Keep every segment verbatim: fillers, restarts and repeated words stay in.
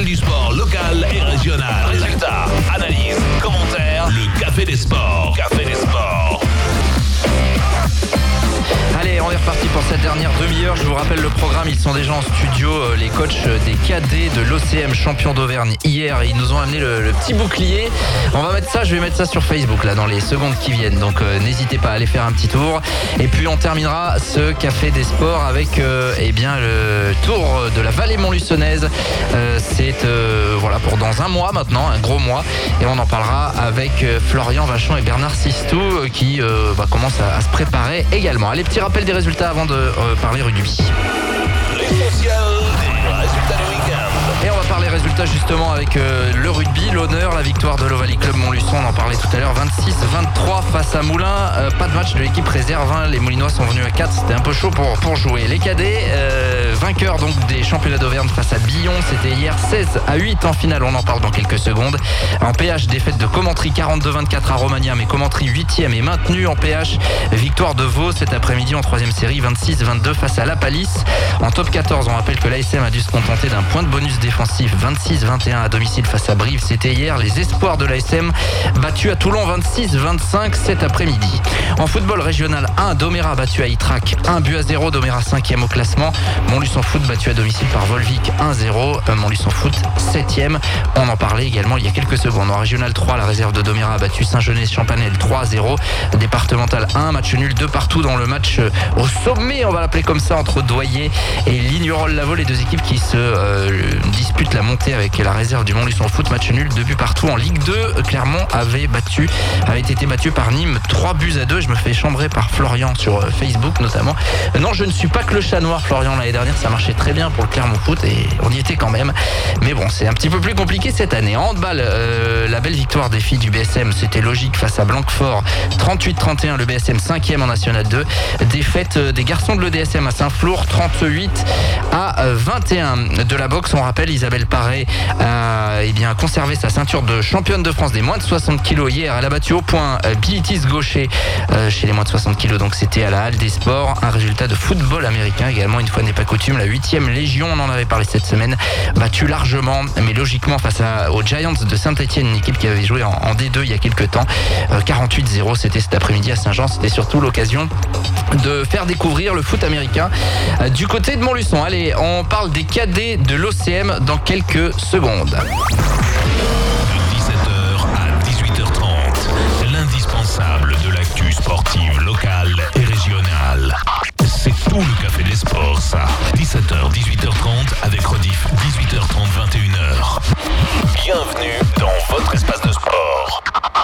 du sport local et régional. Résultats, analyses, commentaires, le Café des Sports. Café des Sports. Allez, on est reparti pour cette dernière demi-heure. Je vous rappelle le programme, ils sont déjà en studio, euh, les coachs des cadets de l'O C M champion d'Auvergne hier. Ils nous ont amené le, le petit bouclier. On va mettre ça, je vais mettre ça sur Facebook là dans les secondes qui viennent. Donc euh, n'hésitez pas à aller faire un petit tour. Et puis on terminera ce Café des Sports avec euh, eh bien, le tour de la vallée montluçonnaise. Euh, c'est euh, voilà, pour dans un mois maintenant, un gros mois. Et on en parlera avec euh, Florian Vachon et Bernard Sistou euh, qui euh, bah, commencent à, à se préparer également. Allez, petit rappel des résultats avant de euh, parler rugby. L'essentiel des résultats du week-end. Et on va parler résultats justement avec euh, le rugby, l'honneur, la victoire de l'Ovalie Club Montluçon, on en parlait tout à l'heure, vingt-six vingt-trois face à Moulins. Euh, pas de match de l'équipe réserve, hein. Les Moulinois sont venus à quatre, c'était un peu chaud pour, pour jouer. Les cadets, euh, vainqueurs donc des championnats d'Auvergne face à Billon, c'était hier seize à huit en finale, on en parle dans quelques secondes. En P H, défaite de Commentry quarante-deux vingt-quatre à Romagna, mais Commentry huitième est maintenu en P H. Victoire de Vaud cet après-midi en troisième série, vingt-six vingt-deux face à La Palisse. En top quatorze, on rappelle que l'A S M a dû se contenter d'un point de bonus défensif, vingt-six vingt et un à domicile face à Brive. C'était hier. Les espoirs de l'A S M battus à Toulon vingt-six vingt-cinq cet après-midi. En football régional un, Doméra battu à Ytrac un but à zéro. Doméra cinquième au classement. Montluçon Foot battu à domicile par Volvic un zéro. Montluçon Foot septième. On en parlait également il y a quelques secondes. En régional trois, la réserve de Doméra a battu Saint-Genès-Champanel trois à zéro. Départemental un, match nul de partout dans le match au sommet, on va l'appeler comme ça, entre Doyer et Lignerolles-Lavaux, les deux équipes qui se euh, disputent la montée avec la réserve du Montluçon Foot. Match nul, deux buts partout en Ligue deux. Clermont avait battu, avait été battu par Nîmes trois buts à deux. Je me fais chambrer par Florian sur Facebook notamment. Euh, non, je ne suis pas que le chat noir, Florian. L'année dernière, ça marchait très bien pour le Clermont Foot et on y était quand même. Mais bon, c'est un petit peu plus compliqué cette année. En handball, euh, la belle victoire des filles du B S M, c'était logique face à Blanquefort. trente-huit trente et un, le B S M cinquième en National deux. Défaite des garçons de l'E D S M à Saint-Flour, trente-huit à vingt et un. De la boxe, on rappelle, Isabelle Paré a eh bien, conservé sa ceinture de championne de France des moins de soixante kilos hier. Elle a battu au point Bilitis Gaucher euh, chez les moins de soixante kilos. Donc c'était à la Halle des Sports. Un résultat de football américain également, une fois n'est pas coutume. La huitième Légion, on en avait parlé cette semaine, battue largement, mais logiquement face à, aux Giants de Saint-Etienne, une équipe qui avait joué en, en D deux il y a quelques temps. Euh, quarante-huit zéro, c'était cet après-midi à Saint-Jean. C'était surtout l'occasion de faire découvrir le foot américain euh, du côté de Montluçon. Allez, on parle des cadets de l'O C M dans quelques secondes. De dix-sept heures à dix-huit heures trente, l'indispensable de l'actu sportive locale et régionale. C'est tout le Café des Sports, ça. dix-sept heures, dix-huit heures trente, avec rediff dix-huit heures trente, vingt et une heures. Bienvenue dans votre espace de sport.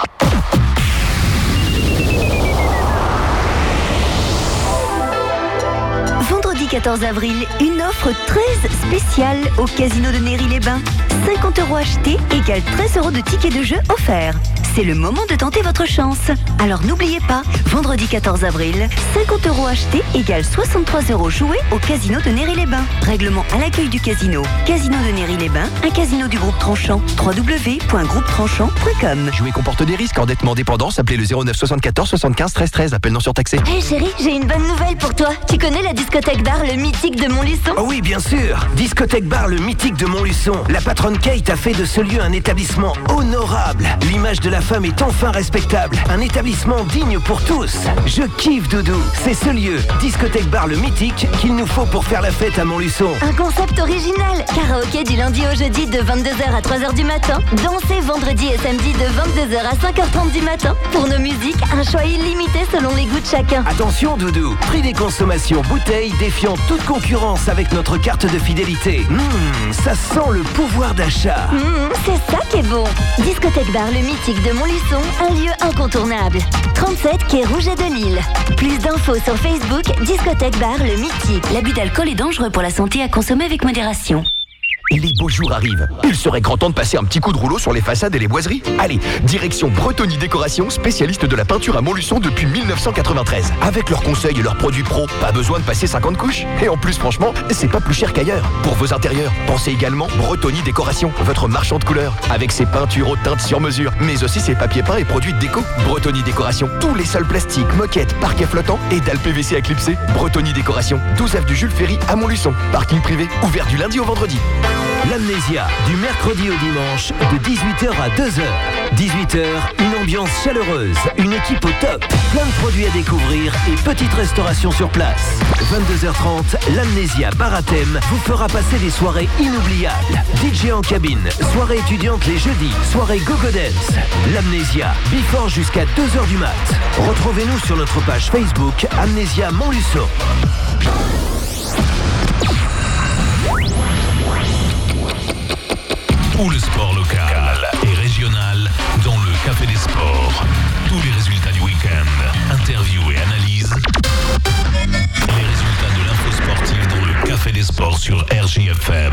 Vendredi quatorze avril, une offre très spéciale au Casino de Néry-les-Bains. cinquante euros achetés égale treize euros de tickets de jeu offerts. C'est le moment de tenter votre chance. Alors n'oubliez pas, vendredi quatorze avril, cinquante euros achetés égale soixante-trois euros joués au Casino de Néry-les-Bains. Règlement à l'accueil du casino. Casino de Néry-les-Bains, un casino du groupe Tranchant. w w w point groupe tranchant point com. Jouer comporte des risques. Endettement dépendance, appelez le zéro neuf soixante-quatorze soixante-quinze treize treize. Appel non surtaxé. Hé hey chérie, j'ai une bonne nouvelle pour toi. Tu connais la discothèque bar Le Mythique de Montluçon? Oh oui, bien sûr. Discothèque bar Le Mythique de Montluçon. La patronne Kate a fait de ce lieu un établissement honorable. L'image de la femme est enfin respectable. Un établissement digne pour tous. Je kiffe Doudou. C'est ce lieu, Discothèque bar Le Mythique, qu'il nous faut pour faire la fête à Montluçon. Un concept original. Karaoké du lundi au jeudi de vingt-deux heures à trois heures du matin. Danser vendredi et samedi de vingt-deux heures à cinq heures trente du matin. Pour nos musiques, un choix illimité selon les goûts de chacun. Attention Doudou, prix des consommations bouteilles défiant toute concurrence avec notre carte de fidélité. Mmh, ça sent le pouvoir d'achat. Mmh, c'est ça qui est bon. Discothèque bar Le Mythique de Montluçon, un lieu incontournable. trente-sept quai Rouget de Lille. Plus d'infos sur Facebook, Discothèque bar Le Mythique. L'abus d'alcool est dangereux pour la santé, à consommer avec modération. Les beaux jours arrivent. Il serait grand temps de passer un petit coup de rouleau sur les façades et les boiseries. Allez, direction Bretonnie Décoration, spécialiste de la peinture à Montluçon depuis mille neuf cent quatre-vingt-treize. Avec leurs conseils et leurs produits pro, pas besoin de passer cinquante couches. Et en plus, franchement, c'est pas plus cher qu'ailleurs. Pour vos intérieurs, pensez également Bretonnie Décoration, votre marchand de couleurs. Avec ses peintures aux teintes sur mesure, mais aussi ses papiers peints et produits de déco. Bretonnie Décoration, tous les sols plastiques, moquettes, parquets flottants et dalles P V C à clipser. Bretonnie Décoration, douze avenue Jules Ferry à Montluçon. Parking privé, ouvert du lundi au vendredi. L'Amnésia, du mercredi au dimanche, de dix-huit heures à deux heures. dix-huit heures, une ambiance chaleureuse, une équipe au top, plein de produits à découvrir et petite restauration sur place. vingt-deux heures trente, l'Amnésia Bar à thème vous fera passer des soirées inoubliables. D J en cabine, soirée étudiante les jeudis, soirée Go-Go Dance. L'Amnésia, before jusqu'à deux heures du mat. Retrouvez-nous sur notre page Facebook Amnésia Montluçon. Tout le sport local et régional dans le Café des Sports. Tous les résultats du week-end, interviews et analyses. Les résultats de l'info sportive dans le Café des Sports sur R J F M.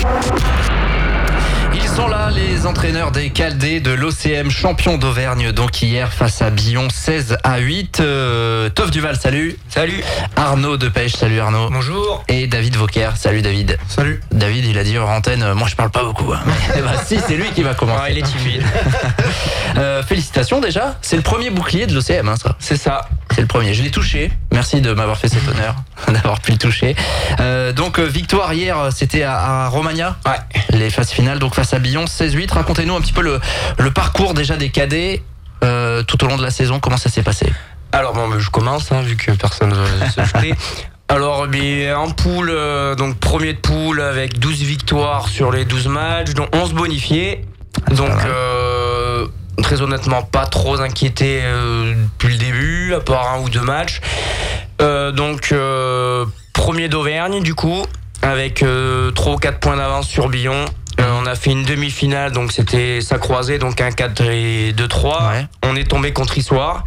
Ils sont là, les entraîneurs des Caldés de l'O C M, champion d'Auvergne, donc hier face à Billon, seize à huit. Euh, Toph Duval, salut. Salut. Arnaud Depêche, salut Arnaud. Bonjour. Et David Vauquer, salut David. Salut. David, il a dit hors antenne, euh, moi je parle pas beaucoup. Hein. Eh ben, si, c'est lui qui va commencer. Ah, il est timide. euh, félicitations déjà, c'est le premier bouclier de l'O C M, hein, ça. C'est ça. C'est le premier, je l'ai touché. Merci de m'avoir fait cet honneur, d'avoir pu le toucher. Euh, donc euh, victoire hier, c'était à, à Romagna. Ouais. Les phases finales, donc face à Billon, seize huit. Racontez-nous un petit peu le, le parcours déjà des cadets euh, tout au long de la saison, comment ça s'est passé? Alors bon, je commence, hein, vu que personne ne veut se jeter. Alors, mais en poule, euh, donc premier de poule avec douze victoires sur les douze matchs, dont onze bonifiés. Donc, euh, très honnêtement, pas trop inquiété euh, depuis le début, à part un ou deux matchs. Euh, donc, euh, premier d'Auvergne, du coup, avec euh, trois ou quatre points d'avance sur Billon. Euh, on a fait une demi-finale, donc c'était ça croisé, donc un quatre et deux trois. Ouais. On est tombé contre Issoire.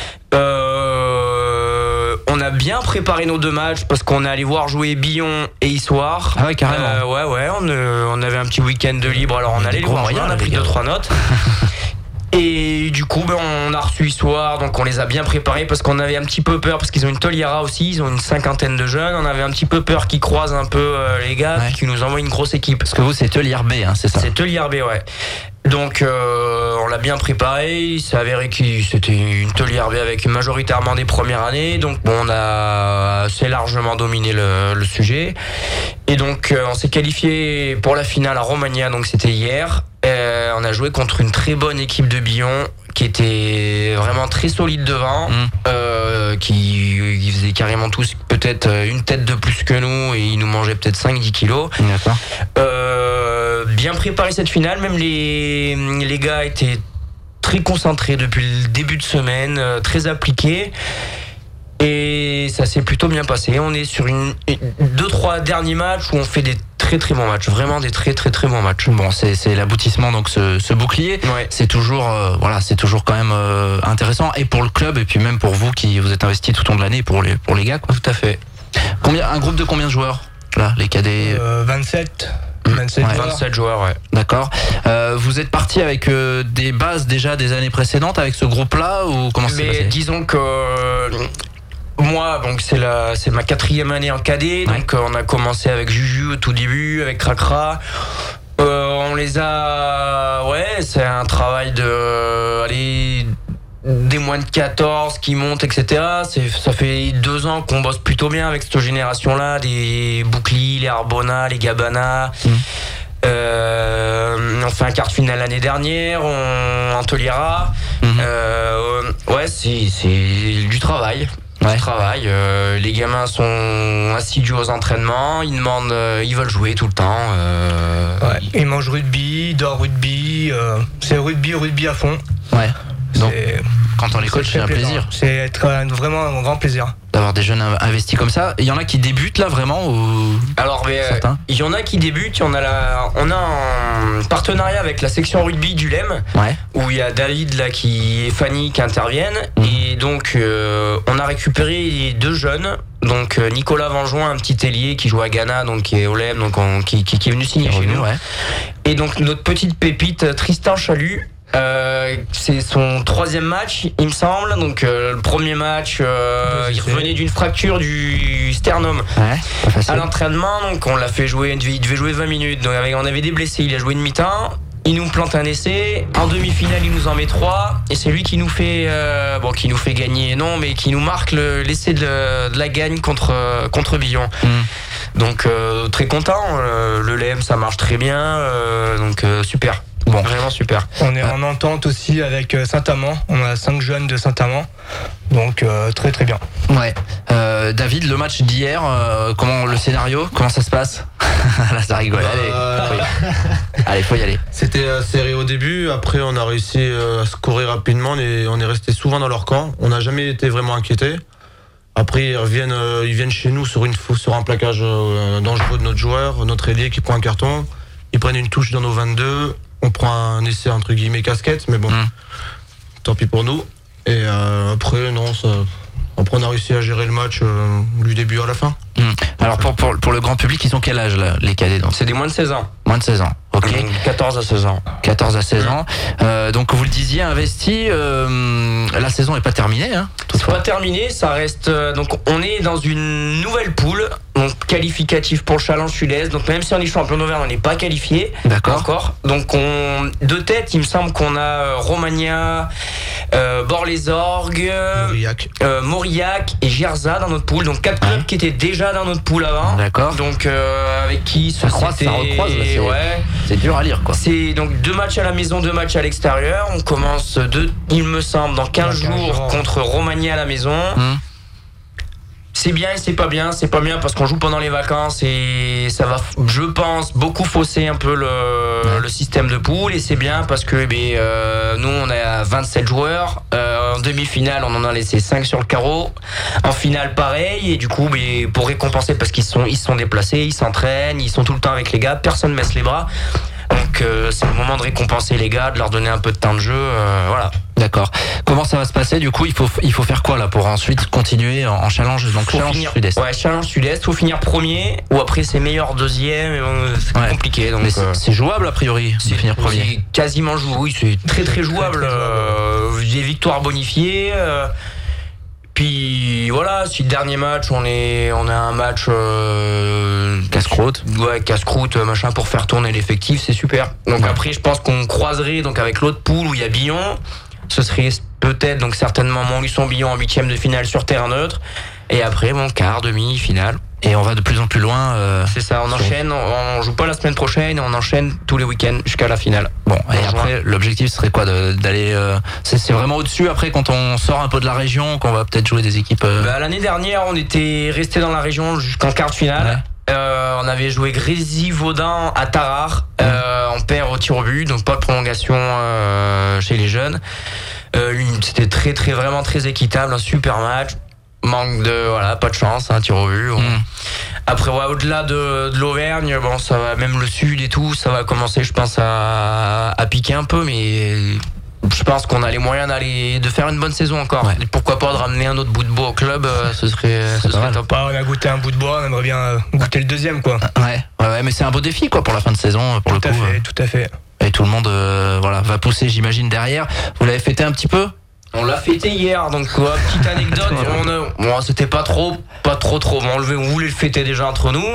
Euh, on a bien préparé nos deux matchs parce qu'on est allé voir jouer Billon et Issoire. Ah ouais, carrément. Euh, ouais, ouais, on, euh, on avait un petit week-end de libre, alors on allait les voir jouer, on a pris deux trois notes. Et du coup, ben, on a reçu Issoire, donc on les a bien préparés parce qu'on avait un petit peu peur, parce qu'ils ont une toliera aussi, ils ont une cinquantaine de jeunes, on avait un petit peu peur qu'ils croisent un peu euh, les gars, Ouais. puis qu'ils nous envoient une grosse équipe. Parce que vous, c'est Telière B, hein, c'est ça? C'est Telière B, ouais. Donc euh, on l'a bien préparé, il s'est avéré que c'était une Telière B avec majoritairement des premières années, donc bon, on a assez largement dominé le, le sujet. Et donc euh, on s'est qualifié pour la finale à Romagna, donc c'était hier. Euh, on a joué contre une très bonne équipe de Billon qui était vraiment très solide devant, Mmh. euh, qui, qui faisait carrément tous peut-être une tête de plus que nous et ils nous mangeaient peut-être cinq dix kilos. D'accord. Euh, bien préparé cette finale, même les, les gars étaient très concentrés depuis le début de semaine, euh, très appliqués. Et ça s'est plutôt bien passé. On est sur une, une deux trois derniers matchs où on fait des très très bons matchs, vraiment des très très très bons matchs. Bon, c'est, c'est l'aboutissement, donc ce, ce bouclier. Ouais. C'est toujours, euh, voilà, c'est toujours quand même euh, intéressant, et pour le club, et puis même pour vous qui vous êtes investis tout au long de l'année, pour les, pour les gars, quoi. Tout à fait. Combien, un groupe de combien de joueurs là, les cadets? Euh, vingt-sept. vingt-sept Ouais. joueurs. vingt-sept joueurs, ouais. D'accord. Euh, vous êtes parti avec euh, des bases déjà des années précédentes avec ce groupe-là, ou comment ça s'est Mais passé? disons que euh, moi, donc c'est la, c'est ma quatrième année en cadet, Ouais. donc euh, on a commencé avec Juju au tout début, avec Cracra. Euh, on les a, ouais, c'est un travail de, euh, allez, des moins de quatorze qui montent, et cetera. C'est, ça fait deux ans qu'on bosse plutôt bien avec cette génération-là, des Boucli, les Arbona, les Gabana. Mmh. Euh, on fait un quart de finale l'année dernière, on en Toliera. Mmh. Euh, ouais, c'est, c'est du travail. Ouais. Du travail. Euh, les gamins sont assidus aux entraînements, ils demandent, euh, ils veulent jouer tout le temps. Euh, Ouais. Ils mangent rugby, dorment rugby. euh, c'est rugby, rugby à fond. Ouais. Donc, C'est- quand on les coach, c'est c'est un très plaisir plaisant. C'est être un- vraiment un grand plaisir. d'avoir des jeunes investis comme ça. Il y en a qui débutent là vraiment, ou... Alors, mais, euh, Certains. il y en a qui débutent. Il y en a, la, on a un partenariat avec la section rugby du L E M, Ouais. où il y a David là qui et Fanny qui interviennent. Mmh. Et donc, euh, on a récupéré deux jeunes. Donc, euh, Nicolas Venjoin, un petit ailier qui joue à Ghana, donc qui est au L E M, donc on- qui, qui, qui est venu signer chez Revenu, nous. ouais. Et donc, notre petite pépite, Tristan Chalut. Euh, c'est son troisième match, il me semble. Donc euh, le premier match, euh, il revenait d'une fracture du sternum Ouais, pas facile. à l'entraînement. Donc on l'a fait jouer, il devait jouer vingt minutes. Donc avec, on avait des blessés, il a joué une mi-temps. il nous plante un essai. En demi-finale, il nous en met trois. Et c'est lui qui nous fait, euh, bon, qui nous fait gagner, non, mais qui nous marque le, l'essai de, de la gagne contre, contre Billon. Mmh. Donc, euh, très content. Euh, le L E M, ça marche très bien. Euh, donc, euh, super. Bon, vraiment super. On est en entente aussi avec Saint-Amand. On a cinq jeunes de Saint-Amand. Donc, euh, très très bien. Ouais. Euh, David, le match d'hier, euh, comment le scénario, comment ça se passe? Là, ça rigole. Allez, euh... faut allez, faut y aller. C'était euh, serré au début. Après, on a réussi euh, à scorer rapidement. Et on est resté souvent dans leur camp. On n'a jamais été vraiment inquiétés. Après, ils reviennent, euh, ils viennent chez nous sur, une, sur un plaquage euh, dangereux de notre joueur, notre ailier qui prend un carton. Ils prennent une touche dans nos vingt-deux. On prend un essai entre guillemets casquette, mais bon, mmh. tant pis pour nous. Et euh, après, non, ça, après on a réussi à gérer le match euh, du début à la fin. Mmh. Alors pour, pour, pour le grand public, ils ont quel âge là, les cadets donc? C'est des moins de seize ans. Moins de seize ans, ok. quatorze à seize ans. quatorze à seize ans. Euh, donc vous le disiez, investi, euh, la saison n'est pas terminée. Hein, c'est pas terminé, ça reste. Euh, donc on est dans une nouvelle poule, donc qualificatif pour le Challenge Sud-Est. Donc même si on est champion d'Auvergne, on n'est pas qualifié. D'accord. Encore. Donc on, de tête, il me semble qu'on a euh, Romagna, euh, Bord-les-Orgues, Mauriac. Euh, Mauriac et Gierza dans notre poule. Donc quatre clubs ouais. qui étaient déjà dans notre poule avant. D'accord. Donc euh, avec qui ça croise, ça recroise. Là, c'est, ouais. c'est dur à lire quoi. C'est donc deux matchs à la maison, deux matchs à l'extérieur. On commence deux, il me semble, dans quinze jours contre Romagna à la maison. Mmh. C'est bien et c'est pas bien. C'est pas bien parce qu'on joue pendant les vacances et ça va, je pense, beaucoup fausser un peu le, ouais. le système de poule. Et c'est bien parce que eh euh, nous, on a vingt-sept joueurs. Euh, en demi-finale, on en a laissé cinq sur le carreau. En finale, pareil. Et du coup, eh, pour récompenser, parce qu'ils sont, ils se sont déplacés, ils s'entraînent, ils sont tout le temps avec les gars. Personne ne baisse les bras. Donc euh, c'est le moment de récompenser les gars, de leur donner un peu de temps de jeu, euh, voilà. D'accord. Comment ça va se passer? Du coup, il faut il faut faire quoi là pour ensuite continuer en, en challenge, donc faut challenge finir, Sud-Est. Ouais, challenge Sud-Est. Faut finir premier ou après c'est meilleur deuxième. Euh, c'est ouais. compliqué. Donc mais c'est, euh, c'est jouable a priori. C'est de finir premier. C'est quasiment jouable. Oui, c'est très très jouable. Très, très jouable. Euh, des victoires bonifiées. Euh, Puis voilà, si le dernier match on est on a un match euh, casse-croûte, ouais casse-croûte machin pour faire tourner l'effectif, c'est super. Donc ouais. après je pense qu'on croiserait donc avec l'autre poule où il y a Billon, ce serait peut-être donc certainement Montluçon-Billon en huitième de finale sur terrain neutre et après bon quart, demi, finale. Et on va de plus en plus loin. Euh, c'est ça, on sur... enchaîne, on, on joue pas la semaine prochaine et on enchaîne tous les week-ends jusqu'à la finale. Bon, et on après, joue. L'objectif serait quoi de, d'aller. Euh, c'est, c'est vraiment au-dessus après quand on sort un peu de la région, qu'on va peut-être jouer des équipes. Euh... Bah, l'année dernière, on était resté dans la région jusqu'en quart de finale. Ouais. Euh, on avait joué Grésy-Vaudan à Tarare. Mmh. Euh, on perd au tir au but, donc pas de prolongation euh, chez les jeunes. Euh, c'était très, très, vraiment très équitable, un super match. Manque de voilà, pas de chance, un hein, tir au but. Bon. Mm. Après ouais, au-delà de, de l'Auvergne, bon ça va, même le sud et tout, ça va commencer, je pense à, à piquer un peu, mais je pense qu'on a les moyens d'aller de faire une bonne saison encore. Ouais. Et pourquoi pas de ramener un autre bout de bois au club, euh, ce serait, ce serait top. Ah, on a goûté un bout de bois, on aimerait bien euh, goûter le deuxième quoi. Ouais, ouais, ouais, mais c'est un beau défi quoi pour la fin de saison pour tout le coup. Tout à fait, euh. tout à fait. Et tout le monde euh, voilà va pousser, j'imagine derrière. Vous l'avez fêté un petit peu? On l'a fêté hier, donc quoi, petite anecdote, on a, bon, c'était pas trop, pas trop trop, on, on voulait le fêter déjà entre nous.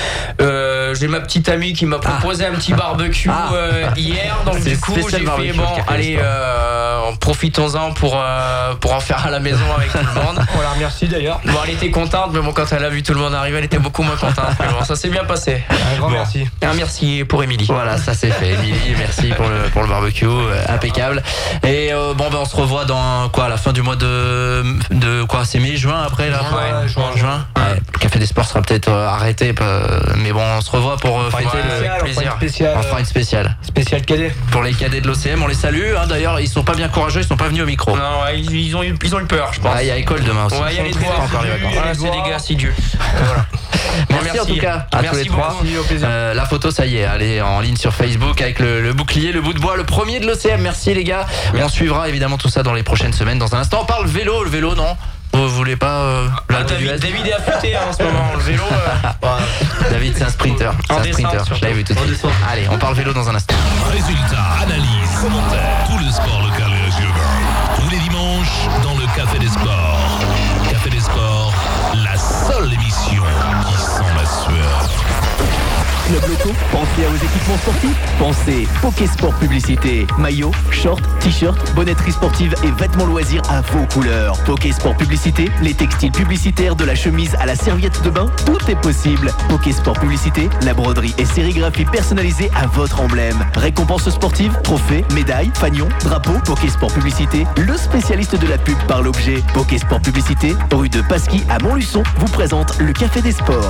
Euh, j'ai ma petite amie qui m'a proposé ah. un petit barbecue ah. euh, hier, donc c'est du coup j'ai fait bon, allez, euh, profitons-en pour euh, pour en faire à la maison avec tout le monde. On la remercie d'ailleurs. Bon, elle était contente, mais bon, quand elle a vu tout le monde arriver, elle était beaucoup moins contente. Mais bon, ça s'est bien passé. Un grand bon. merci. Un merci pour Émilie. Voilà, ça c'est fait. Émilie, merci pour le pour le barbecue, euh, impeccable. Et euh, bon, ben on se revoit dans quoi à la fin du mois de de quoi c'est mai juin après là ouais, juin juin ouais. Le Café des Sports sera peut-être euh, arrêté mais bon on se revoit pour euh, fêter le plaisir on fera une spéciale spéciale cadet pour les cadets de l'O C M, on les salue hein, d'ailleurs ils sont pas bien courageux, ils sont pas venus au micro. Non ouais, ils, ils ont eu ils ont eu peur je pense. Il ouais, y a école demain aussi. Ouais, il y a les devoirs encore les vacances. Voilà, c'est des gars assidu. Voilà. Merci, merci en tout cas à merci tous les trois. Euh, la photo ça y est, elle est en ligne sur Facebook avec le, le bouclier, le bout de bois, le premier de l'O C M. Merci les gars. Merci. On suivra évidemment tout ça dans les prochaines semaines. Dans un instant, on parle vélo, le vélo non? Vous voulez pas euh, ah, David, David est affûté hein, en ce moment, le vélo. Euh... David c'est un sprinter, c'est un sprinter. Je l'avais vu tout de suite. Allez, on parle vélo dans un instant. Résultats, analyse, commentaires, tout le sport local et régional. Tous les dimanches dans le Café des Sports. Café des Sports, la seule émission qui sent la sueur. clubs locaux? Pensez à vos équipements sportifs? Pensez Pokésport Publicité. Maillots, shorts, t-shirts, bonnetterie sportive et vêtements loisirs à vos couleurs. Pokésport Publicité, les textiles publicitaires de la chemise à la serviette de bain, tout est possible. Pokésport Publicité, la broderie et sérigraphie personnalisée à votre emblème. Récompenses sportives, trophées, médailles, fanions, drapeaux. Pokésport Publicité, le spécialiste de la pub par l'objet. Pokésport Publicité, rue de Pasquis à Montluçon, vous présente le Café des Sports.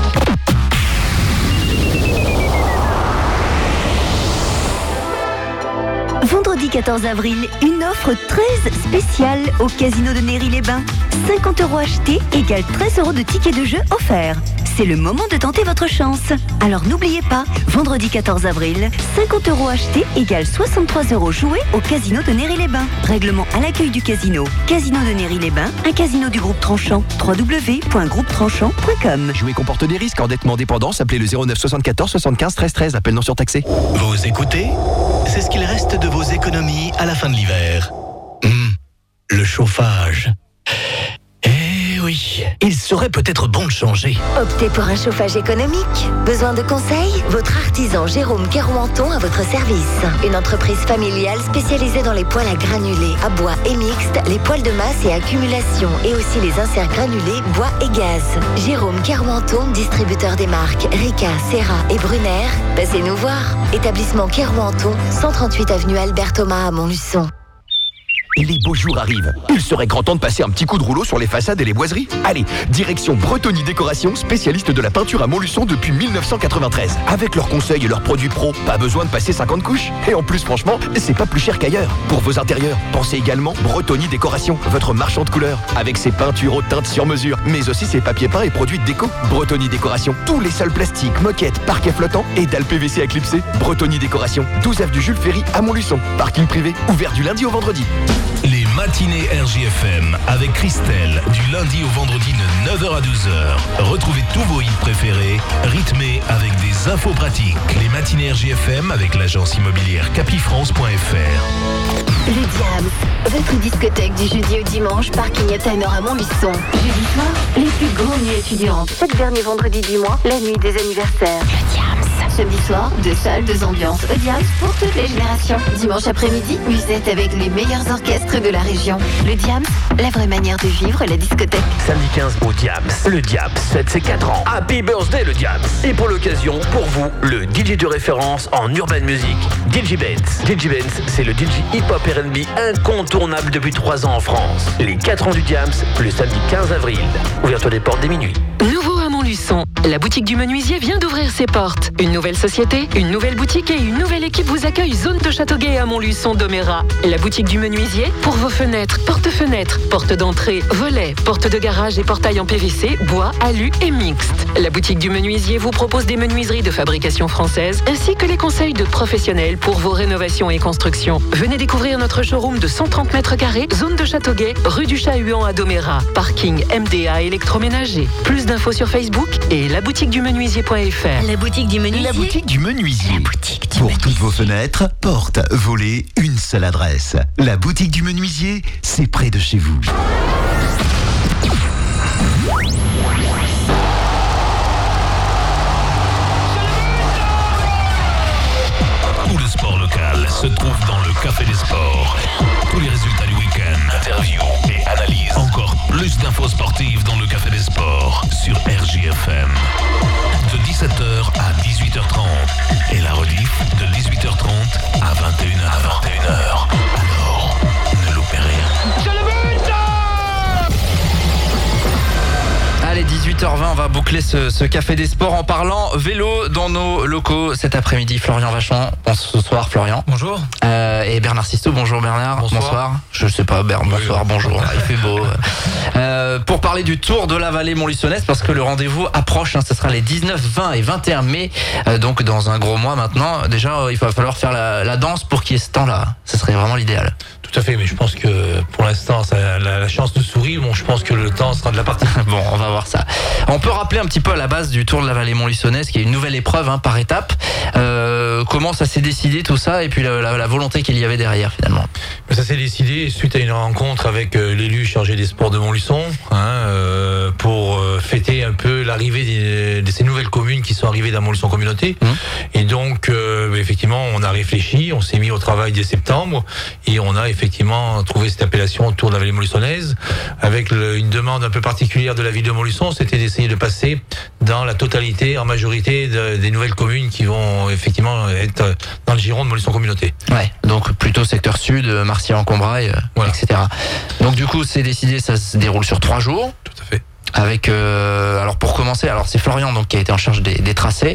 Vendredi quatorze avril, une offre très spéciale au Casino de Néry-les-Bains. cinquante euros achetés égale treize euros de tickets de jeu offerts. C'est le moment de tenter votre chance. Alors n'oubliez pas, vendredi quatorze avril, cinquante euros achetés égale soixante-trois euros joués au Casino de Néry-les-Bains. Règlement à l'accueil du casino. Casino de Néry-les-Bains, un casino du groupe Tranchant. w w w point groupe tranchant point com. Jouer comporte des risques. Endettement dépendance, appelez le zéro neuf soixante-quatorze soixante-quinze treize treize. Appel non surtaxé. Vous écoutez? C'est ce qu'il reste de vos économies à la fin de l'hiver. Hum, le chauffage. Eh oui, il serait peut-être bon de changer. Optez pour un chauffage économique. Besoin de conseils? Votre artisan Jérôme Kerouanton à votre service. Une entreprise familiale spécialisée dans les poêles à granulés, à bois et mixtes, les poêles de masse et accumulation, et aussi les inserts granulés, bois et gaz. Jérôme Kerouanton, distributeur des marques Rika, Serra et Brunner. Passez nous voir. Établissement Kerouanton, cent trente-huit avenue Albert Thomas à Montluçon. Les beaux jours arrivent. Il serait grand temps de passer un petit coup de rouleau sur les façades et les boiseries. Allez, direction Bretonnie Décoration, spécialiste de la peinture à Montluçon depuis mille neuf cent quatre-vingt-treize. Avec leurs conseils et leurs produits pro, pas besoin de passer cinquante couches. Et en plus, franchement, c'est pas plus cher qu'ailleurs. Pour vos intérieurs, pensez également Bretonnie Décoration, votre marchand de couleurs. Avec ses peintures haute teinte sur mesure, mais aussi ses papiers peints et produits de déco. Bretonnie Décoration, tous les sols plastiques, moquettes, parquets flottants et dalles P V C à clipser. Bretonnie Décoration, douze avenue Jules Ferry à Montluçon. Parking privé, ouvert du lundi au vendredi. Les matinées R J F M avec Christelle, du lundi au vendredi de neuf heures à douze heures. Retrouvez tous vos hits préférés, rythmés avec des infos pratiques. Les matinées R J F M avec l'agence immobilière capifrance point f r. Le Diams, votre discothèque du jeudi au dimanche, parking Timer à Montluçon. Jeudi soir, les plus grandes nuits étudiantes. Chaque dernier vendredi du mois, la nuit des anniversaires. Le Diams. Samedi soir, deux salles, deux ambiances. Le Diams pour toutes les générations. Dimanche après-midi, musette avec les meilleurs orchestres de la région. Le Diams, la vraie manière de vivre la discothèque. Samedi quinze au Diams. Le Diams fête ses quatre ans. Happy birthday le Diams. Et pour l'occasion, pour vous, le D J de référence en urban music, D J Benz. D J Benz, c'est le D J hip-hop R and B incontournable depuis trois ans en France. Les quatre ans du Diams, le samedi quinze avril. Ouverture des portes dès minuit. Nouveau à Montluçon, la boutique du menuisier vient d'ouvrir ses portes. Une nouvelle société, une nouvelle boutique et une nouvelle équipe vous accueillent zone de Châteauguay à Montluçon d'Oméra. La boutique du menuisier pour vos fenêtres, porte-fenêtres, portes d'entrée, volets, portes de garage et portails en P V C, bois, alu et mixte. La boutique du menuisier vous propose des menuiseries de fabrication française ainsi que les conseils de professionnels pour vos rénovations et constructions. Venez découvrir notre showroom de cent trente mètres carrés, zone de Châteauguay, rue du Chat-Huant à Doméra. Parking M D A électroménager. Plus d'infos sur Facebook et la boutique du menuisier point f r. La boutique du menuisier. La boutique du menuisier. La boutique du Pour menuisier. toutes vos fenêtres, portes, volets, une seule adresse. La boutique du menuisier, c'est près de chez vous. Tout le sport local se trouve dans le Café des Sports. Tous les résultats du week-end, interviews et analyses. Encore plus d'infos sportives dans le Café des Sports sur R J F M. De dix-sept heures à dix-huit heures trente. Et la rediff de dix-huit heures trente à vingt et une heures. Alors, ne loupez rien. Allez, dix-huit heures vingt, on va boucler ce, ce Café des Sports en parlant vélo dans nos locaux cet après-midi. Florian Vachon, bonsoir Florian. Bonjour. Euh, et Bernard Sisto, bonjour Bernard. Bonsoir. Je sais pas, Bernard, bonsoir, bonjour. Il fait beau. Euh, pour parler du Tour de la Vallée Montluçonnaise, parce que le rendez-vous approche, hein, ce sera les dix-neuf, vingt et vingt et un mai, euh, donc dans un gros mois maintenant. Déjà, il va falloir faire la, la danse pour qu'il y ait ce temps-là. Ce serait vraiment l'idéal. Tout à fait, mais je pense que pour l'instant, ça, la, la chance nous sourit. Bon, je pense que le temps sera de la partie. Bon, on va voir ça. On peut rappeler un petit peu à la base du Tour de la Vallée Montluçonnaise, qui est une nouvelle épreuve hein, par étape. Euh, comment ça s'est décidé tout ça, et puis la, la, la volonté qu'il y avait derrière finalement. Ça s'est décidé suite à une rencontre avec euh, l'élu chargé des sports de Montluçon, hein, euh, pour euh, fêter un peu l'arrivée des, de ces nouvelles communes qui sont arrivées dans Montluçon Communauté. Mmh. Et donc, euh, effectivement, on a réfléchi, on s'est mis au travail dès septembre et on a effectivement trouvé cette appellation autour de la vallée montluçonnaise avec le, une demande un peu particulière de la ville de Montluçon, c'était d'essayer de passer dans la totalité, en majorité, de, des nouvelles communes qui vont effectivement être dans le giron de Montluçon Communauté. Ouais, donc plutôt secteur sud, Marcillac-en-Combrailles, voilà. et cetera. Donc du coup, c'est décidé, ça se déroule sur trois jours. Tout à fait. Avec, euh, alors pour commencer, alors c'est Florian donc qui a été en charge des, des tracés.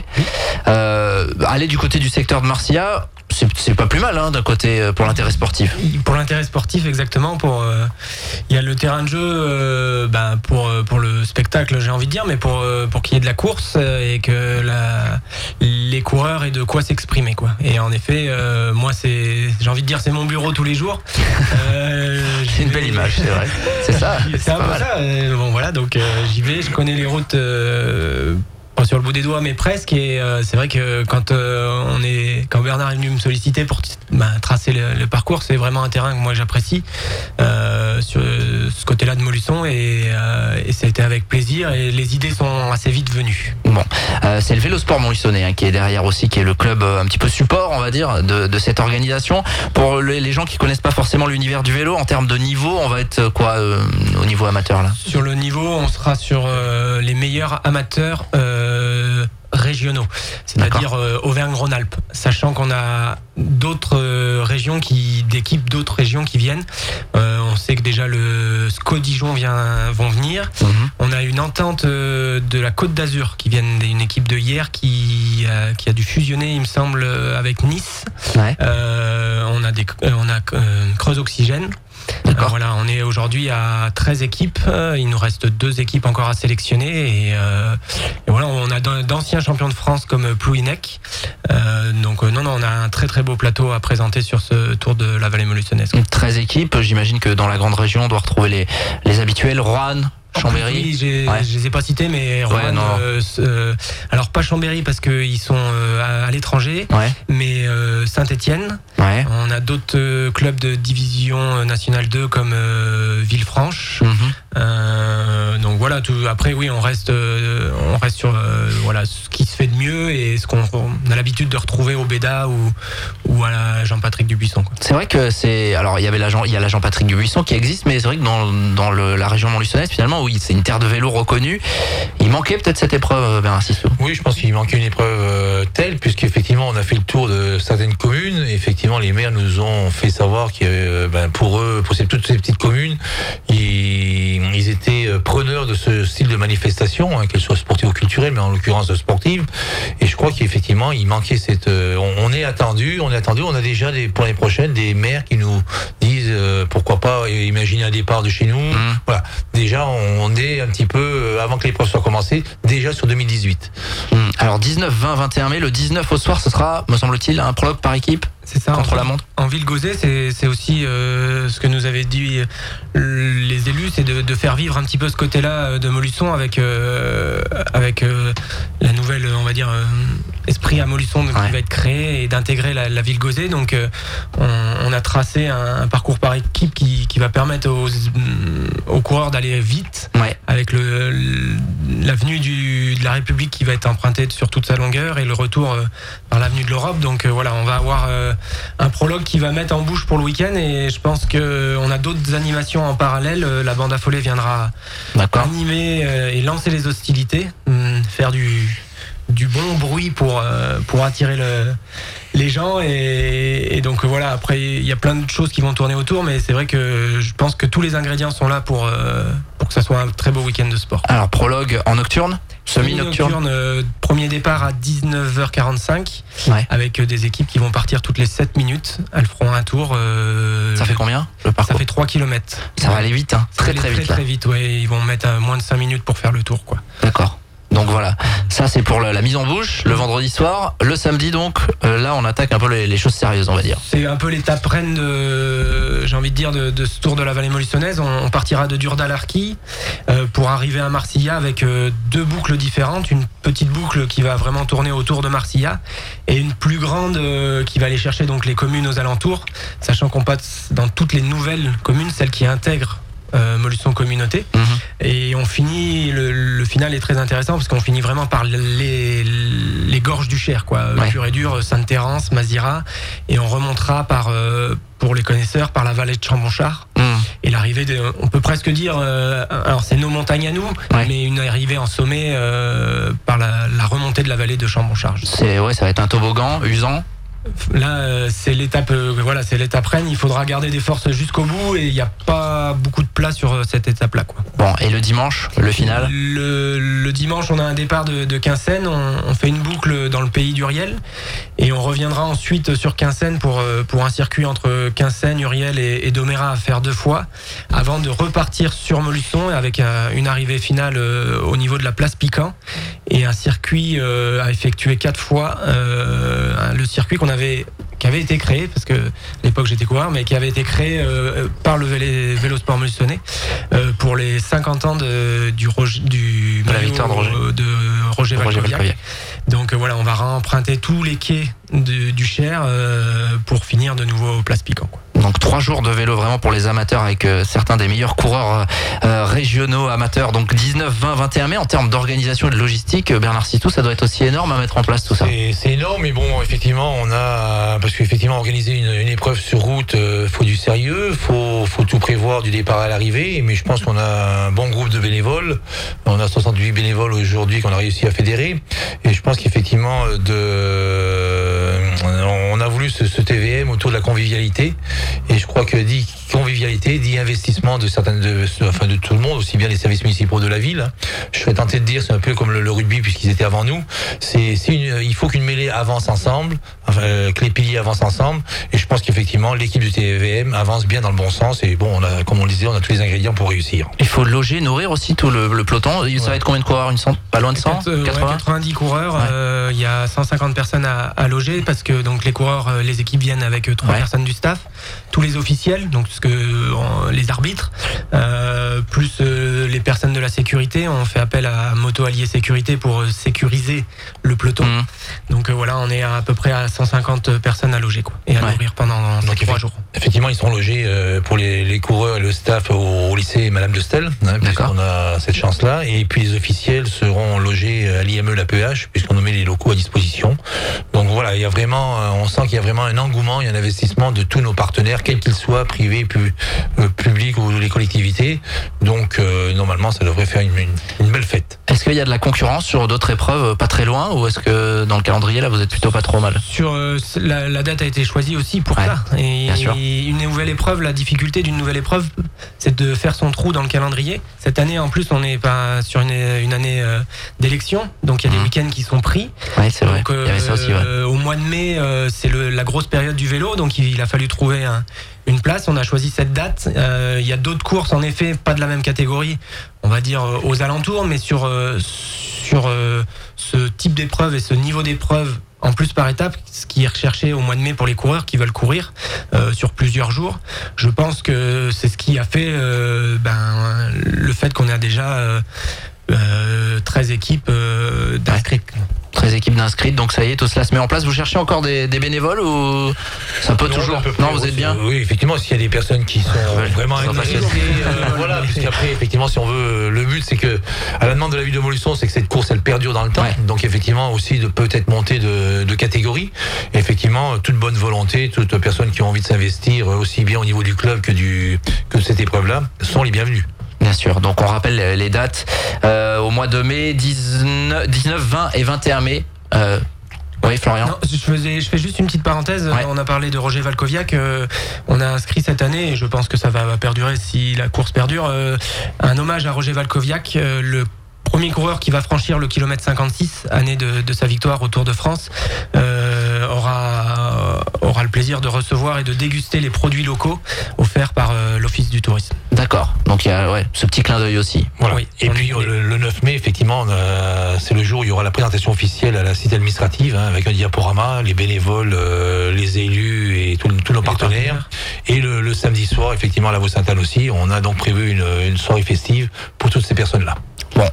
Euh, aller du côté du secteur de Marcillac, c'est, c'est pas plus mal hein, d'un côté pour l'intérêt sportif. Pour l'intérêt sportif, exactement. Pour il euh, y a le terrain de jeu, euh, ben pour pour le spectacle, j'ai envie de dire, mais pour euh, pour qu'il y ait de la course euh, et que la les coureurs aient de quoi s'exprimer quoi. Et en effet, euh, moi c'est j'ai envie de dire c'est mon bureau tous les jours. Euh, c'est une belle image, c'est vrai. C'est ça. C'est, c'est un peu ça. Euh, bon voilà, donc euh, j'y vais, je connais les routes. Euh, Pas sur le bout des doigts, mais presque. Et euh, c'est vrai que quand euh, on est, quand Bernard est venu me solliciter pour bah, tracer le, le parcours, c'est vraiment un terrain que moi j'apprécie euh, sur ce côté-là de Montluçon, et, euh, et ça a été avec plaisir. Et les idées sont assez vite venues. Bon, euh, c'est le Vélosport Montluçonnais hein, qui est derrière aussi, qui est le club euh, un petit peu support, on va dire, de, de cette organisation. Pour les, les gens qui connaissent pas forcément l'univers du vélo, en termes de niveau, on va être quoi euh, au niveau amateur là ? Sur le niveau, on sera sur euh, les meilleurs amateurs. Euh, régionaux, c'est-à-dire euh, Auvergne-Rhône-Alpes, sachant qu'on a d'autres euh, régions qui, d'équipes d'autres régions qui viennent. Euh, on sait que déjà le S C O Dijon vient, vont venir. Mmh. On a une entente euh, de la Côte d'Azur qui vient d'une équipe de hier qui, euh, qui a dû fusionner, il me semble, avec Nice. Ouais. Euh, on a des, euh, on a euh, Creuse Oxygène. D'accord. Euh, voilà, on est aujourd'hui à treize équipes. Il nous reste deux équipes encore à sélectionner. Et, euh, et voilà, on a d'anciens champions de France comme Plouhinec. Euh, donc non, non, on a un très très beau plateau à présenter sur ce tour de la vallée montluçonnaise. treize équipes, j'imagine que dans la grande région, on doit retrouver les, les habituels. Roanne, Chambéry. Oui, j'ai, ouais. je les ai pas cités, mais Roanne, ouais, euh, euh, alors pas Chambéry parce qu'ils sont euh, à, à l'étranger, ouais. mais euh, Saint-Étienne. Ouais. On a d'autres euh, clubs de division nationale deux comme euh, Villefranche. Mm-hmm. Euh, donc voilà. Tout, après, oui, on reste, euh, on reste sur euh, voilà ce qui se fait de mieux et ce qu'on on a l'habitude de retrouver au Béda ou ou à la Jean-Patrick Dubuisson. Quoi. C'est vrai que c'est, alors il y avait la Jean, il y a la Jean-Patrick Dubuisson qui existe, mais c'est vrai que dans dans le, la région montluçonnaise finalement. Oui, c'est une terre de vélo reconnue. Il manquait peut-être cette épreuve, Bernard Sissou. Oui, je pense qu'il manquait une épreuve euh, telle, puisqu'effectivement, on a fait le tour de certaines communes. Et effectivement, les maires nous ont fait savoir que euh, ben, pour eux, pour ces, toutes ces petites communes, ils, ils étaient preneurs de ce style de manifestation, hein, qu'elle soit sportive ou culturelle, mais en l'occurrence sportive. Et je crois qu'effectivement, il manquait cette. Euh, on, on est attendu, on est attendu. On a déjà des, pour l'année prochaine des maires qui nous disent euh, pourquoi pas imaginer un départ de chez nous. Mmh. Voilà. Déjà, on on est un petit peu, avant que l'épreuve soit commencée, déjà sur deux mille dix-huit. Hum, alors dix-neuf, vingt, vingt et un mai, le dix-neuf au soir, ce sera, me semble-t-il, un prologue par équipe. C'est ça, contre en, la montre. En Ville-Gauzet, c'est, c'est aussi euh, ce que nous avaient dit euh, les élus, c'est de, de faire vivre un petit peu ce côté-là de Montluçon avec euh, avec euh, la nouvelle, on va dire, euh, esprit à Montluçon ouais. qui va être créé et d'intégrer la, la Ville-Gauzet. Donc, euh, on, on a tracé un, un parcours par équipe qui, qui va permettre aux, aux coureurs d'aller vite, ouais. avec le, l'avenue du, de la République qui va être empruntée sur toute sa longueur et le retour euh, par l'avenue de l'Europe. Donc euh, voilà, on va avoir euh, un prologue qui va mettre en bouche pour le week-end et je pense qu'on a d'autres animations en parallèle. La bande affolée viendra D'accord. animer et lancer les hostilités, faire du, du bon bruit pour, pour attirer le, les gens et, et donc voilà, après il y a plein de choses qui vont tourner autour, mais c'est vrai que je pense que tous les ingrédients sont là pour, pour que ça soit un très beau week-end de sport. Alors prologue en nocturne, semi-nocturne, semi-nocturne euh, premier départ à dix-neuf heures quarante-cinq ouais. avec euh, des équipes qui vont partir toutes les sept minutes. Elles feront un tour. Euh, ça fait combien le parcours ? Ça fait trois kilomètres. Ça va aller vite, hein. Très très, très vite. Très très vite, ouais. Ils vont mettre à moins de cinq minutes pour faire le tour, quoi. D'accord. Donc voilà, ça c'est pour la, la mise en bouche, le vendredi soir. Le samedi donc, euh, là on attaque un peu les, les choses sérieuses, on va dire. C'est un peu l'étape reine de, j'ai envie de dire, de, de ce tour de la vallée montluçonnaise. On, on partira de Durdal-Arquy euh, pour arriver à Marcillat avec euh, deux boucles différentes. Une petite boucle qui va vraiment tourner autour de Marcillat et une plus grande euh, qui va aller chercher donc les communes aux alentours, sachant qu'on passe dans toutes les nouvelles communes, celles qui intègrent euh, Montluçon Communauté. Mmh. Et on finit, le, le final est très intéressant parce qu'on finit vraiment par les, les gorges du Cher, quoi. Ouais. Pur et dur, Sainte-Thérence, Mazira. Et on remontera par, euh, pour les connaisseurs, par la vallée de Chambonchard. Mmh. Et l'arrivée, de, on peut presque dire, euh, alors c'est nos montagnes à nous, ouais. mais une arrivée en sommet euh, par la, la remontée de la vallée de Chambonchard. C'est, ouais, ça va être un toboggan usant. Là, euh, c'est l'étape, euh, voilà, c'est l'étape reine. Il faudra garder des forces jusqu'au bout et il n'y a pas beaucoup de place sur euh, cette étape-là, quoi. Bon, et le dimanche, le final. Le, le dimanche, on a un départ de, de Quinssaines. On, on fait une boucle dans le pays d'Uriel et on reviendra ensuite sur Quinssaines pour euh, pour un circuit entre Quinssaines, Uriel et, et Domérat à faire deux fois, avant de repartir sur Montluçon avec euh, une arrivée finale euh, au niveau de la place Piquant et un circuit euh, à effectuer quatre fois. Euh, le circuit qu'on a Avait, qui avait été créé, parce que à l'époque j'étais coureur, mais qui avait été créé euh, par le Vélé, Vélosport Montluçonnais euh, pour les cinquante ans de, du, Roger, du de la victoire de Roger, de Roger, Roger Valkoviak. Valkoviak. Donc euh, voilà, on va réemprunter tous les quais de, du Cher euh, pour finir de nouveau au Place Piquant, quoi. Donc trois jours de vélo vraiment pour les amateurs avec euh, certains des meilleurs coureurs euh, régionaux amateurs. Donc dix-neuf, vingt, vingt et un mai en termes d'organisation et de logistique. Bernard Citou, ça doit être aussi énorme à mettre en place tout ça. C'est, c'est énorme, mais bon, effectivement, on a parce qu'effectivement organiser une, une épreuve sur route, euh, faut du sérieux, faut faut tout prévoir du départ à l'arrivée. Mais je pense qu'on a un bon groupe de bénévoles. On a soixante-huit bénévoles aujourd'hui qu'on a réussi à fédérer. Et je pense qu'effectivement, de on a voulu ce, ce T V M autour de la convivialité. Et je crois que dit convivialité, dit investissement de certaines, de, enfin de tout le monde, aussi bien les services municipaux de la ville. Je serais tenté de dire, c'est un peu comme le, le rugby puisqu'ils étaient avant nous. C'est, c'est une, il faut qu'une mêlée avance ensemble, enfin, que les piliers avancent ensemble. Et je pense qu'effectivement, l'équipe du T V M avance bien dans le bon sens. Et bon, on a, comme on le disait, on a tous les ingrédients pour réussir. Il faut loger, nourrir aussi tout le, le peloton. Ça ouais. va être combien de coureurs? Une cent, pas loin de cent, euh, quatre-vingts, ouais, quatre-vingt-dix coureurs. Il ouais. euh, y a cent cinquante personnes à, à loger parce que donc les coureurs, les équipes viennent avec trois ouais. personnes du staff, tous les officiels, donc ce que euh, les arbitres, euh, plus euh, les personnes de la sécurité. On fait appel à Moto Allier Sécurité pour euh, sécuriser le peloton. Mmh. Donc euh, voilà, on est à, à peu près à cent cinquante personnes à loger, quoi, et à ouais. nourrir pendant donc, trois jours. Effectivement, ils sont logés euh, pour les, les coureurs et le staff au, au lycée Madame de Stel, hein, puisqu'on a cette chance-là. Et puis les officiels seront logés à l'I M E, l'A P H, puisqu'on nous met les locaux à disposition. Donc voilà, il y a vraiment, on sent qu'il y a vraiment un engouement, il y a un investissement de tous nos partenaires, quels qu'ils soient, privés, pu, euh, publics ou les collectivités. Donc euh, normalement, ça devrait faire une, une, une belle fête. Est-ce qu'il y a de la concurrence sur d'autres épreuves pas très loin, ou est-ce que dans le calendrier là vous êtes plutôt pas trop mal? Sur euh, la, la date a été choisie aussi pour ouais, ça. Et, et une nouvelle épreuve, la difficulté d'une nouvelle épreuve, c'est de faire son trou dans le calendrier. Cette année, en plus, on n'est pas sur une, une année euh, d'élection, donc il y a des mmh. week-ends qui sont pris. Ouais, c'est vrai. Donc, euh, il y avait ça aussi, ouais. euh, au mois de mai, euh, c'est le, la grosse période du vélo, donc il, il a fallu trouver un, une place. On a choisi cette date. Euh, il y a d'autres courses, en effet, pas de la même catégorie, on va dire euh, aux alentours, mais sur euh, sur euh, ce type d'épreuve et ce niveau d'épreuve. En plus par étape, ce qui est recherché au mois de mai pour les coureurs qui veulent courir euh, sur plusieurs jours. Je pense que c'est ce qui a fait euh, ben, le fait qu'on a déjà euh, euh, treize équipes euh, d'inscrits. treize équipes d'inscrites, donc ça y est, tout cela se met en place. Vous cherchez encore des, des bénévoles ou ça peut non, toujours Non, vous êtes bien. Oui, effectivement, s'il y a des personnes qui sont ouais, vraiment intéressées, euh, voilà, puisqu'après, effectivement, si on veut, le but, c'est que, à la demande de la ville de Montluçon, c'est que cette course, elle perdure dans le temps. Ouais. Donc, effectivement, aussi de peut-être monter de, de catégorie. Et effectivement, toute bonne volonté, toutes personnes qui ont envie de s'investir, aussi bien au niveau du club que du que de cette épreuve-là, sont les bienvenus. Bien sûr, donc on rappelle les dates euh, au mois de mai, dix-neuf, dix-neuf, vingt et vingt et un mai. Euh, oui, Florian. Non, je, faisais, je fais juste une petite parenthèse. Ouais. On a parlé de Roger Valkoviak. Euh, on a inscrit cette année, et je pense que ça va, va perdurer si la course perdure, euh, un hommage à Roger Valkoviak, euh, le premier coureur qui va franchir le kilomètre cinquante-six, année de, de sa victoire au Tour de France, euh, aura, aura le plaisir de recevoir et de déguster les produits locaux offerts par euh, l'Office du tourisme. D'accord, donc il y a ouais, ce petit clin d'œil aussi. Voilà. Oui, et puis le, le neuf mai, effectivement, euh, c'est le jour où il y aura la présentation officielle à la cité administrative, hein, avec un diaporama, les bénévoles, euh, les élus et tous nos partenaires. partenaires. Et le, le samedi soir, effectivement, à la Vaux-Sainte-Anne aussi, on a donc prévu une, une soirée festive pour toutes ces personnes-là. Bon, on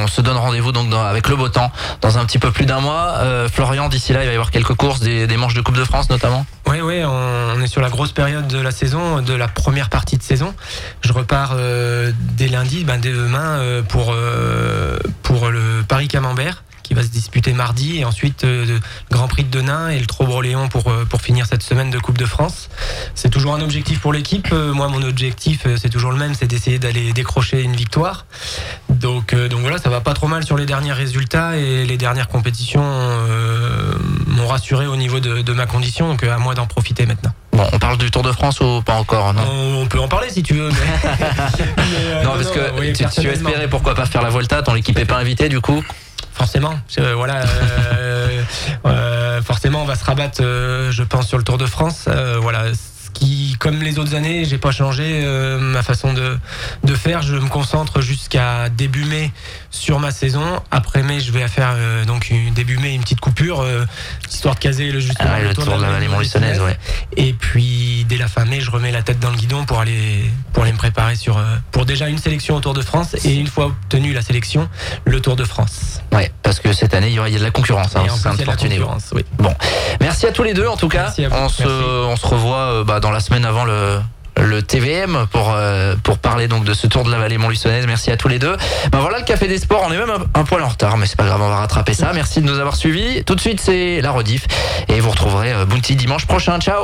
on se donne rendez-vous donc dans, avec le beau temps dans un petit peu plus d'un mois. Euh, Florian, d'ici là, il va y avoir quelques courses, des, des manches de Coupe de France notamment. Oui, oui, on est sur la grosse période de la saison, de la première partie de saison. Je repars euh, dès lundi, ben dès demain, euh, pour, euh, pour le Paris-Camembert, qui va se disputer mardi, et ensuite euh, le Grand Prix de Denain et le Trobreléon pour, euh, pour finir cette semaine de Coupe de France. C'est toujours un objectif pour l'équipe. Euh, moi, mon objectif, euh, c'est toujours le même, c'est d'essayer d'aller décrocher une victoire. Donc, euh, donc voilà, ça va pas trop mal sur les derniers résultats, et les dernières compétitions euh, m'ont rassuré au niveau de, de ma condition, donc euh, à moi d'en profiter maintenant. Bon, on parle du Tour de France ou pas encore, non ? On, on peut en parler si tu veux. Mais... mais, euh, non, non, parce non, que oui, tu, tu espérais pourquoi pas faire la Volta, ton équipe est pas invitée du coup ? Forcément, euh, voilà. Euh, euh, forcément, on va se rabattre, euh, je pense, sur le Tour de France. Euh, voilà. Qui, comme les autres années, j'ai pas changé euh, ma façon de, de faire. Je me concentre jusqu'à début mai sur ma saison. Après mai, je vais faire euh, donc une, début mai une petite coupure, euh, histoire de caser le juste ah, le, le tour, tour de la vallée montluçonnaise. Ouais. Et puis dès la fin mai, je remets la tête dans le guidon pour aller pour aller me préparer sur euh, pour déjà une sélection au Tour de France, et une fois obtenue la sélection, le Tour de France. Ouais, parce que cette année il y aura il y a de la concurrence. Hein, c'est un de Fortuné. Oui. Bon, merci à tous les deux en tout cas. On se on se revoit euh, bah, dans la semaine avant le le T V M pour euh, pour parler donc de ce Tour de la vallée montluçonnaise. Merci à tous les deux. Ben voilà, le Café des Sports, on est même un, un poil en retard, mais c'est pas grave, on va rattraper ça. Merci de nous avoir suivis. Tout de suite, c'est la rediff, et vous retrouverez euh, Bounty dimanche prochain. Ciao.